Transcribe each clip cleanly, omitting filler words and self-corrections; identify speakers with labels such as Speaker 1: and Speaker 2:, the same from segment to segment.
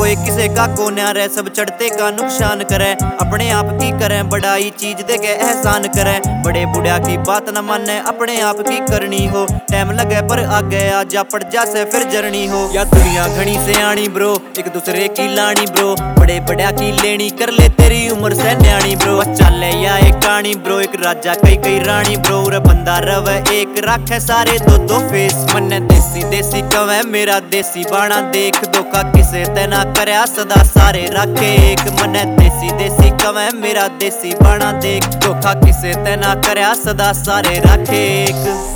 Speaker 1: कोई किसे का को न्यारे, सब चढ़ते का नुकसान करे। अपने आप की करें बड़ाई, चीज दे के एहसान करें। बड़े बुढ़िया की बात न माने, अपने आप की करनी हो। टाइम लगे पर आगे आ जा, पड़ जा से फिर जर्नी हो। या दुनिया घनी से आनी ब्रो, एक दूसरे की लानी ब्रो। बड़े बड़िया की लेनी, कर ले तेरी उम्र से न्याणी ब्रो। चले या एक कहानी ब्रो, एक राजा कई कई रानी ब्रो। रे बंदा रवे एक, राखे सारे दो दो फेस। मन्ने देसी देसी कवे मेरा देसी बाणा देख। धोखा किसे ते ना करया, सदा सारे राखे एक। मन्ने देसी देसी कवे मेरा देसी बाणा देख। धोखा किसे ते ना करया, सदा सारे राखे एक।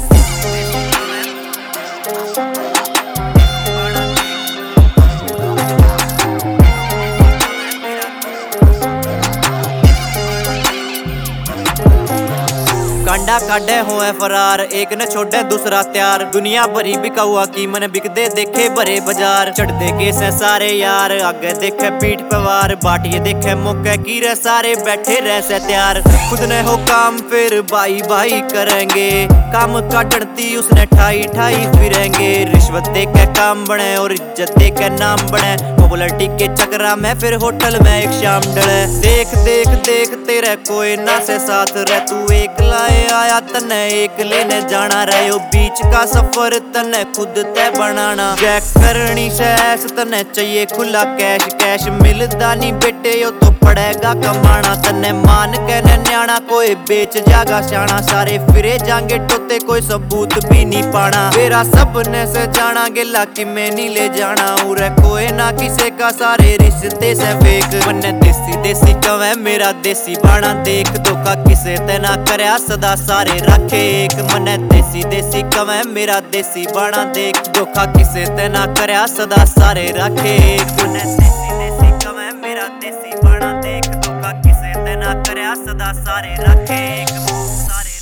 Speaker 1: कांडा काढ़े हुए फरार, एक न छोड़े दूसरा त्यार। दुनिया भरी बिका हुआ की मन बिकदे देखे भरे बाजार। चढ़ते कैसे सारे यार, आगे देखे पीठ पे वार। बाटिए देखे मौके की रे, सारे बैठे रह से तैयार। खुद ने हो काम फिर भाई भाई करेंगे, काम का डरती उसने ठाई ठाई फिरेंगे। रिश्वत दे के काम बने और इज्जत दे के नाम बने। पॉपुलरिटी के चक्रा में फिर होटल में एक शाम डले। देख देख देख तेरे कोई ना से साथ रह, तू एक लाए आया तने एक लेने जाना। रहो बीच का सफर तने खुद तय बनाना। चेक करनी सैस तने चाहिए खुला कैश, कैश मिलदा नहीं बेटे यो तो पड़ेगा कमाना। तने मान के न्याणा कोई बेच जागा शाना। सारे फिरे जाएंगे टोते, कोई सबूत भी नहीं पाना। मेरा सबने से जाना गिला कि मैं नहीं ले जाना। उरे कोई ना किसे का, सारे रिश्ते से फेक। मन्ने देसी देसी कवे मेरा देसी बाणा देख। धोखा किसे ते ना करया, सदा सारे राखे एक। मन्ने देसी देसी कवे मेरा देसी बाणा देख। धोखा किसे ते ना करया, सदा सारे राखे एक। मन्ने देसी देसी कवे मेरा देसी बाणा देख। धोखा किसे ते ना करया, सदा सारे राखे एक। सारे